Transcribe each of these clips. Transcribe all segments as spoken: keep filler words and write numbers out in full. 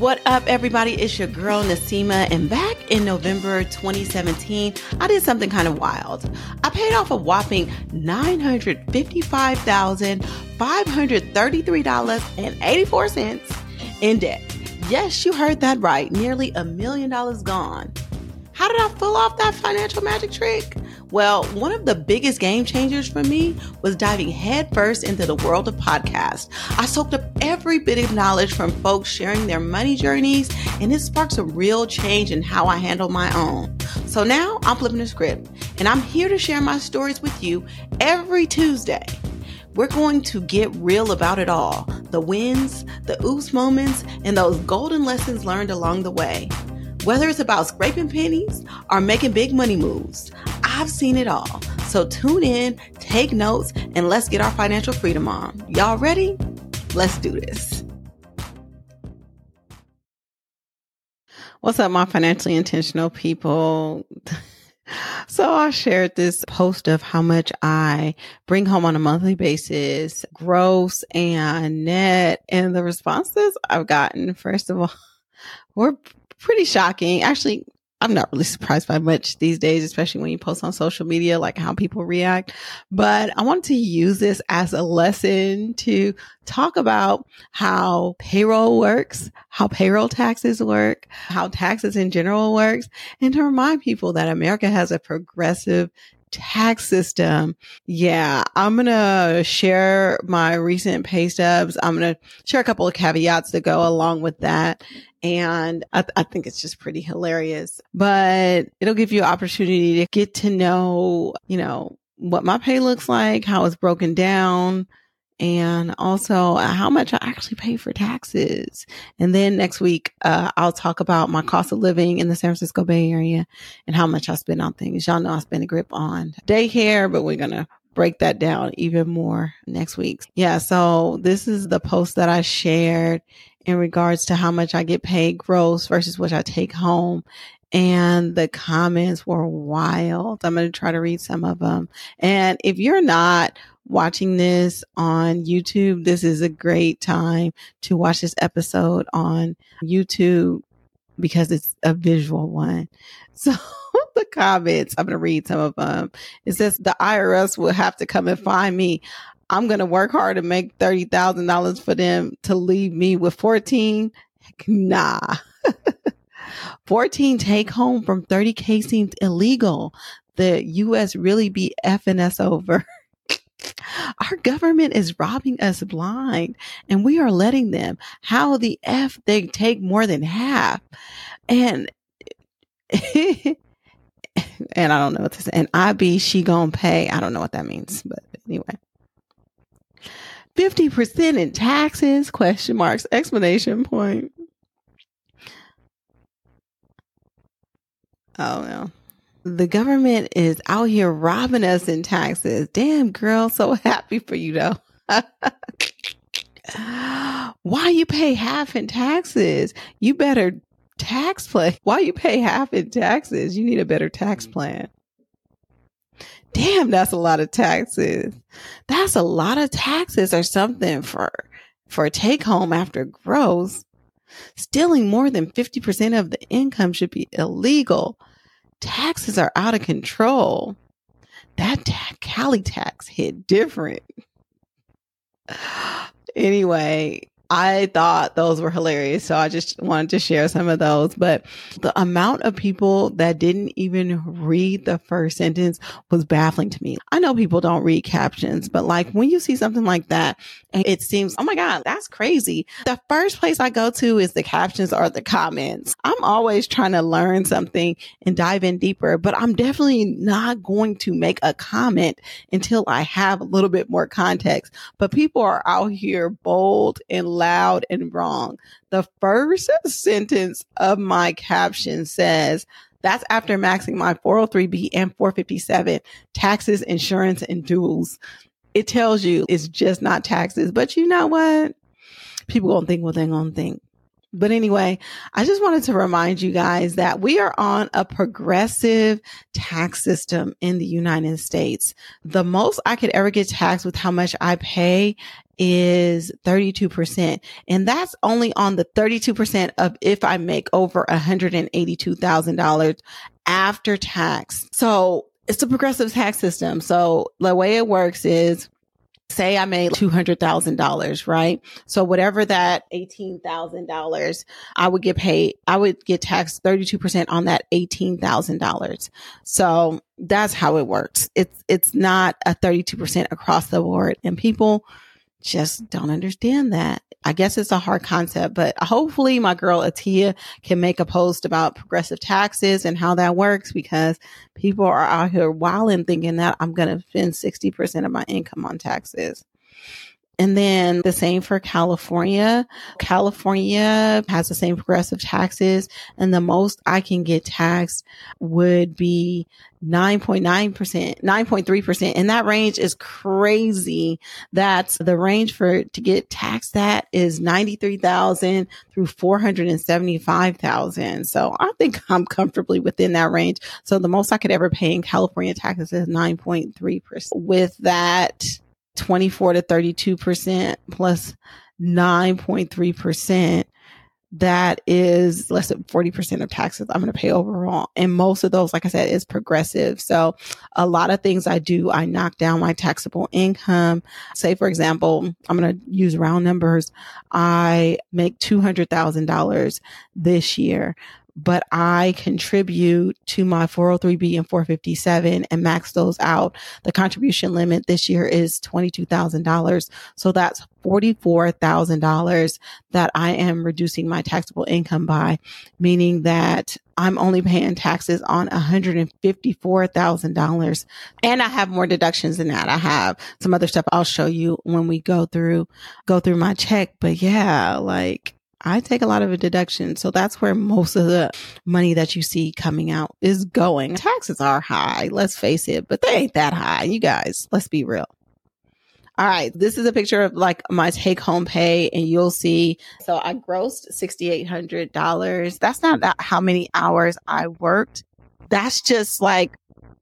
What up, everybody? It's your girl, Nasima, and back in November twenty seventeen, I did something kind of wild. I paid off a whopping nine hundred fifty-five thousand five hundred thirty-three dollars and eighty-four cents in debt. Yes, you heard that right. Nearly a million dollars gone. How did I pull off that financial magic trick? Well, one of the biggest game changers for me was diving headfirst into the world of podcasts. I soaked up every bit of knowledge from folks sharing their money journeys, and it sparked a real change in how I handle my own. So now I'm flipping the script, and I'm here to share my stories with you every Tuesday. We're going to get real about it all. The wins, the oops moments, and those golden lessons learned along the way. Whether it's about scraping pennies or making big money moves, I've seen it all. So tune in, take notes, and let's get our financial freedom on. Y'all ready? Let's do this. What's up, my financially intentional people? So I shared this post of how much I bring home on a monthly basis, gross and net, and the responses I've gotten, first of all, were pretty shocking. Actually, I'm not really surprised by much these days, especially when you post on social media, like how people react. But I wanted to use this as a lesson to talk about how payroll works, how payroll taxes work, how taxes in general works, and to remind people that America has a progressive tax system. Yeah, I'm going to share my recent pay stubs. I'm going to share a couple of caveats that go along with that. And I, th- I think it's just pretty hilarious, but it'll give you an opportunity to get to know, you know, what my pay looks like, how it's broken down, and also how much I actually pay for taxes. And then next week, uh, I'll talk about my cost of living in the San Francisco Bay Area and how much I spend on things. Y'all know I spend a grip on daycare, but we're going to break that down even more next week. Yeah. So this is the post that I shared in regards to how much I get paid gross versus what I take home. And the comments were wild. I'm going to try to read some of them. And if you're not watching this on YouTube, this is a great time to watch this episode on YouTube because it's a visual one. So the comments, I'm going to read some of them. It says the I R S will have to come and find me. I'm going to work hard to make thirty thousand dollars for them to leave me with fourteen. Heck, nah. fourteen take home from thirty K seems illegal. The U S really be effing us over. Our government is robbing us blind and we are letting them. How the F they take more than half. And and I don't know what to say. And I be she gonna pay. I don't know what that means, but anyway. fifty percent in taxes, question marks, explanation point. Oh, no. The government is out here robbing us in taxes. Damn, girl. So happy for you, though. Why you pay half in taxes? You better tax plan. Why you pay half in taxes? You need a better tax plan. Damn, that's a lot of taxes. That's a lot of taxes or something for, for a take home after gross. Stealing more than fifty percent of the income should be illegal. Taxes are out of control. That ta- Cali tax hit different. Anyway, I thought those were hilarious. So I just wanted to share some of those. But the amount of people that didn't even read the first sentence was baffling to me. I know people don't read captions, but like when you see something like that, and it seems, oh my God, that's crazy. The first place I go to is the captions or the comments. I'm always trying to learn something and dive in deeper, but I'm definitely not going to make a comment until I have a little bit more context. But people are out here bold and loud and wrong. The first sentence of my caption says, that's after maxing my four oh three B and four fifty-seven, taxes, insurance, and dues. It tells you it's just not taxes. But you know what? People gonna think what they're gonna think. But anyway, I just wanted to remind you guys that we are on a progressive tax system in the United States. The most I could ever get taxed with how much I pay is thirty-two percent. And that's only on the thirty-two percent of if I make over one hundred eighty-two thousand dollars after tax. So it's a progressive tax system. So the way it works is, say I made two hundred thousand dollars, right? So whatever that eighteen thousand dollars, I would get paid, I would get taxed thirty-two percent on that eighteen thousand dollars. So that's how it works. It's, it's not a thirty-two percent across the board, and people just don't understand that. I guess it's a hard concept, but hopefully my girl Atia can make a post about progressive taxes and how that works, because people are out here wilding thinking that I'm going to spend sixty percent of my income on taxes. And then the same for California. California has the same progressive taxes, and the most I can get taxed would be nine point nine percent, nine point three percent. And that range is crazy. That's the range for to get taxed that is ninety-three thousand through four hundred seventy-five thousand. So I think I'm comfortably within that range. So the most I could ever pay in California taxes is nine point three percent. With that, twenty-four to thirty-two percent plus nine point three percent, that is less than forty percent of taxes I'm going to pay overall. And most of those, like I said, is progressive. So a lot of things I do, I knock down my taxable income. Say, for example, I'm going to use round numbers. I make two hundred thousand dollars this year, but I contribute to my four oh three B and four fifty-seven and max those out. The contribution limit this year is twenty-two thousand dollars. So that's forty-four thousand dollars that I am reducing my taxable income by, meaning that I'm only paying taxes on one hundred fifty-four thousand dollars. And I have more deductions than that. I have some other stuff I'll show you when we go through, go through my check. But yeah, like, I take a lot of a deduction. So that's where most of the money that you see coming out is going. Taxes are high, let's face it, but they ain't that high. You guys, let's be real. All right. This is a picture of like my take home pay, and you'll see. So I grossed six thousand eight hundred dollars. That's not that how many hours I worked. That's just like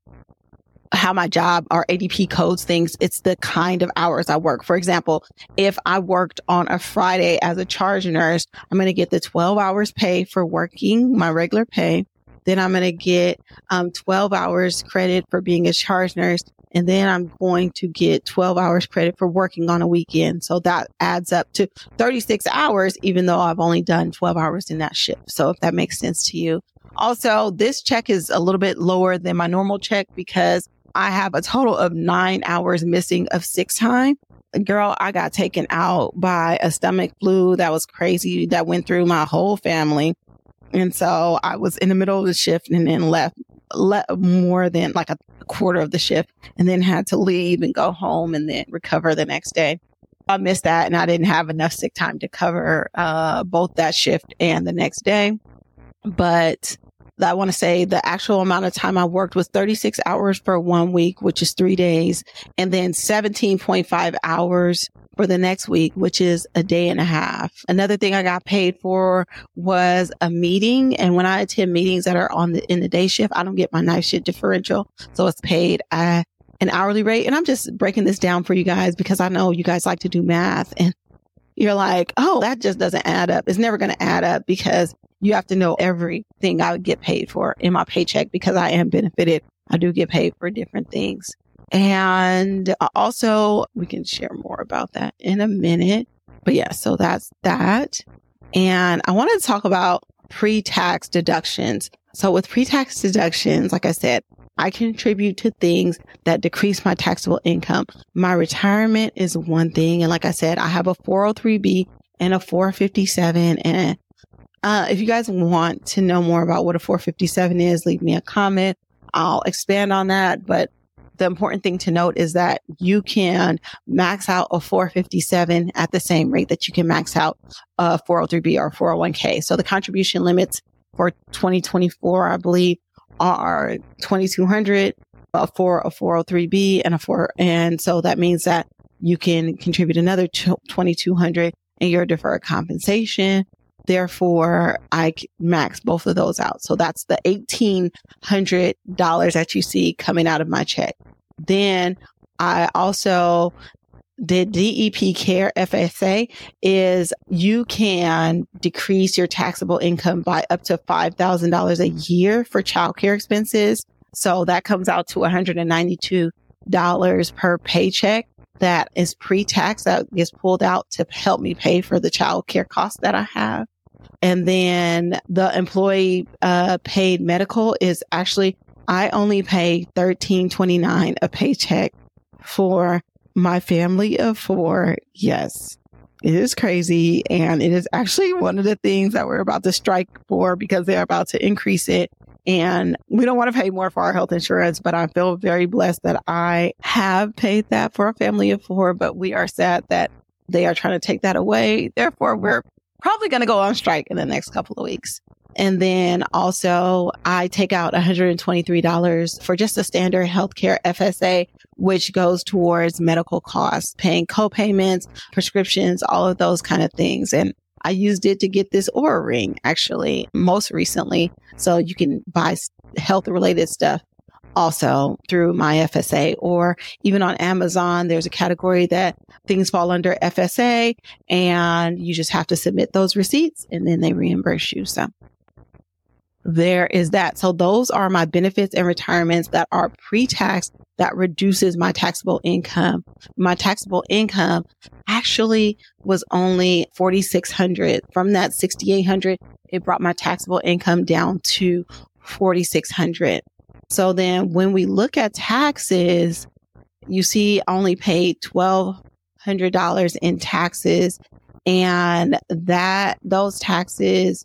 how my job or A D P codes things. It's the kind of hours I work. For example, if I worked on a Friday as a charge nurse, I'm going to get the twelve hours pay for working my regular pay. Then I'm going to get um, twelve hours credit for being a charge nurse. And then I'm going to get twelve hours credit for working on a weekend. So that adds up to thirty-six hours, even though I've only done twelve hours in that shift. So if that makes sense to you. Also, this check is a little bit lower than my normal check because I have a total of nine hours missing of sick time. Girl, I got taken out by a stomach flu that was crazy, that went through my whole family. And so I was in the middle of the shift and then left, left more than like a quarter of the shift, and then had to leave and go home and then recover the next day. I missed that, and I didn't have enough sick time to cover uh, both that shift and the next day. But I want to say the actual amount of time I worked was thirty-six hours for one week, which is three days, and then seventeen point five hours for the next week, which is a day and a half. Another thing I got paid for was a meeting. And when I attend meetings that are on the, in the day shift, I don't get my night shift differential. So it's paid at an hourly rate. And I'm just breaking this down for you guys because I know you guys like to do math, and you're like, oh, that just doesn't add up. It's never going to add up because you have to know everything I would get paid for in my paycheck, because I am benefited. I do get paid for different things. And also, we can share more about that in a minute. But yeah, so that's that. And I wanted to talk about pre-tax deductions. So with pre-tax deductions, like I said, I contribute to things that decrease my taxable income. My retirement is one thing. And like I said, I have a four oh three B and a four fifty-seven. And uh, if you guys want to know more about what a four fifty-seven is, leave me a comment. I'll expand on that. But the important thing to note is that you can max out a four fifty-seven at the same rate that you can max out a four oh three B or four oh one K. So the contribution limits for twenty twenty-four, I believe, are twenty-two hundred uh, for a four oh three B and a four. And so that means that you can contribute another twenty-two hundred in your deferred compensation. Therefore, I max both of those out. So that's the eighteen hundred dollars that you see coming out of my check. Then I also the D E P Care F S A is you can decrease your taxable income by up to five thousand dollars a year for childcare expenses. So that comes out to one hundred ninety-two dollars per paycheck. That is pre-tax, that gets pulled out to help me pay for the childcare costs that I have. And then the employee uh, paid medical is actually, I only pay thirteen twenty-nine a paycheck for my family of four. Yes, it is crazy. And it is actually one of the things that we're about to strike for because they're about to increase it. And we don't want to pay more for our health insurance, but I feel very blessed that I have paid that for a family of four, but we are sad that they are trying to take that away. Therefore, we're probably going to go on strike in the next couple of weeks. And then also I take out one hundred twenty-three dollars for just a standard healthcare F S A, which goes towards medical costs, paying co-payments, prescriptions, all of those kind of things. And I used it to get this Oura Ring, actually, most recently. So you can buy health related stuff also through my F S A, or even on Amazon. There's a category that things fall under F S A and you just have to submit those receipts and then they reimburse you. So there is that. So those are my benefits and retirements that are pre-tax that reduces my taxable income. My taxable income actually was only forty-six hundred. From that sixty-eight hundred, it brought my taxable income down to forty-six hundred. So then when we look at taxes, you see I only paid twelve hundred dollars in taxes, and that those taxes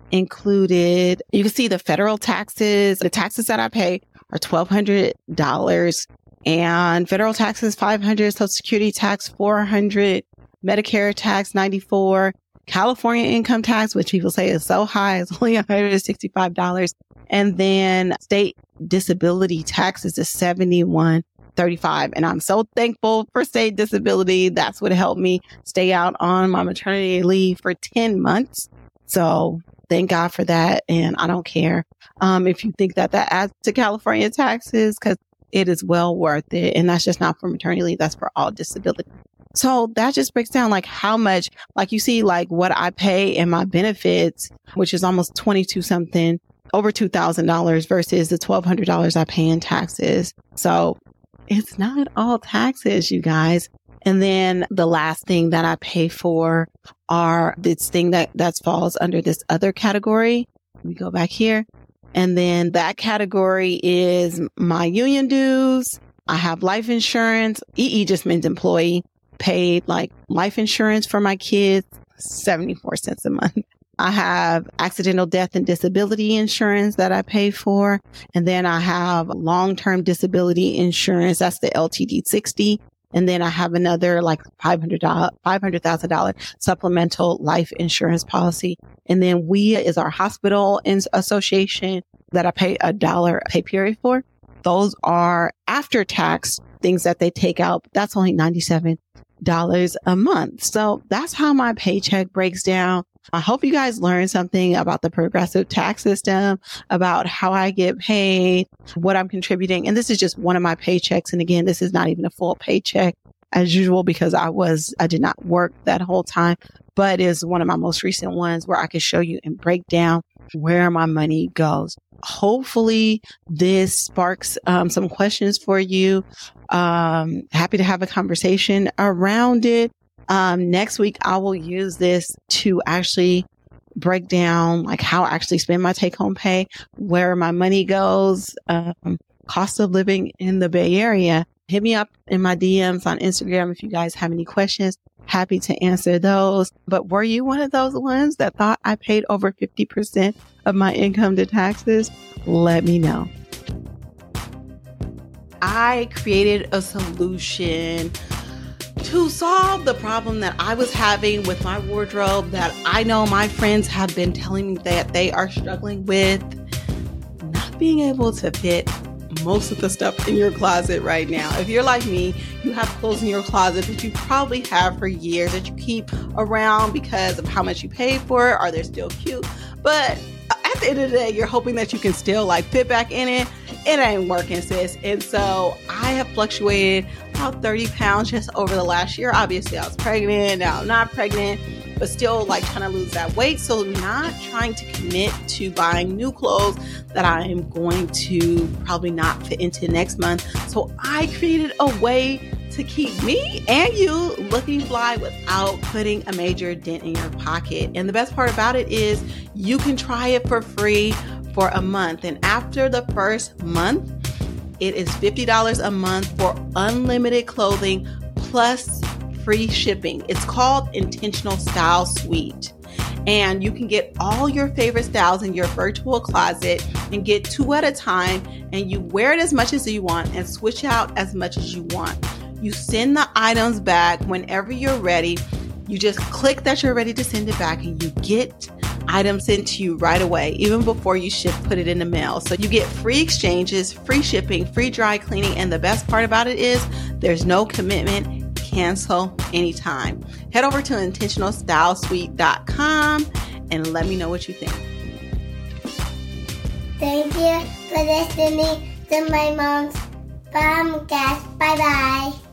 included, you can see the federal taxes, the taxes that I pay are twelve hundred dollars, and federal taxes five hundred dollars, Social Security tax four hundred dollars, Medicare tax ninety-four dollars, California income tax, which people say is so high, is only one hundred sixty-five dollars, and then state disability taxes is seventy-one thirty-five. And I'm so thankful for state disability. That's what helped me stay out on my maternity leave for ten months. So thank God for that. And I don't care um, if you think that that adds to California taxes, because it is well worth it. And that's just not for maternity leave. That's for all disability. So that just breaks down like how much, like you see, like what I pay in my benefits, which is almost twenty-two something, over two thousand dollars versus the twelve hundred dollars I pay in taxes. So it's not all taxes, you guys. And then the last thing that I pay for are this thing that, that falls under this other category. We go back here. And then that category is my union dues. I have life insurance. E E just means employee. Paid like life insurance for my kids, seventy-four cents a month. I have accidental death and disability insurance that I pay for. And then I have long-term disability insurance. That's the L T D sixty. And then I have another like five hundred thousand dollars supplemental life insurance policy. And then W E A is our hospital association that I pay a dollar pay period for. Those are after tax things that they take out. That's only ninety-seven dollars a month. So that's how my paycheck breaks down. I hope you guys learned something about the progressive tax system, about how I get paid, what I'm contributing. And this is just one of my paychecks. And again, this is not even a full paycheck as usual because I was, I did not work that whole time, but is one of my most recent ones where I can show you and break down where my money goes. Hopefully this sparks um, some questions for you. Um, happy to have a conversation around it. Um, next week, I will use this to actually break down like how I actually spend my take home pay, where my money goes, um, cost of living in the Bay Area. Hit me up in my D Ms on Instagram if you guys have any questions. Happy to answer those. But were you one of those ones that thought I paid over fifty percent of my income to taxes? Let me know. I created a solution to solve the problem that I was having with my wardrobe that I know my friends have been telling me that they are struggling with, not being able to fit most of the stuff in your closet right now. If you're like me, you have clothes in your closet that you probably have for years that you keep around because of how much you paid for it, or they're still cute. But at the end of the day, you're hoping that you can still like fit back in it. It ain't working, sis. And so I have fluctuated about thirty pounds just over the last year. Obviously, I was pregnant, now I'm not pregnant, but still like trying to lose that weight. So not trying to commit to buying new clothes that I am going to probably not fit into next month. So I created a way to keep me and you looking fly without putting a major dent in your pocket. And the best part about it is you can try it for free for a month. And after the first month, it is fifty dollars a month for unlimited clothing plus free shipping. It's called Intentional Style Suite. And you can get all your favorite styles in your virtual closet and get two at a time. And you wear it as much as you want and switch out as much as you want. You send the items back whenever you're ready. You just click that you're ready to send it back and you get items sent to you right away, even before you ship, put it in the mail. So you get free exchanges, free shipping, free dry cleaning. And the best part about it is there's no commitment. Cancel anytime. Head over to intentional style suite dot com and let me know what you think. Thank you for listening to my mom's podcast. Bye bye.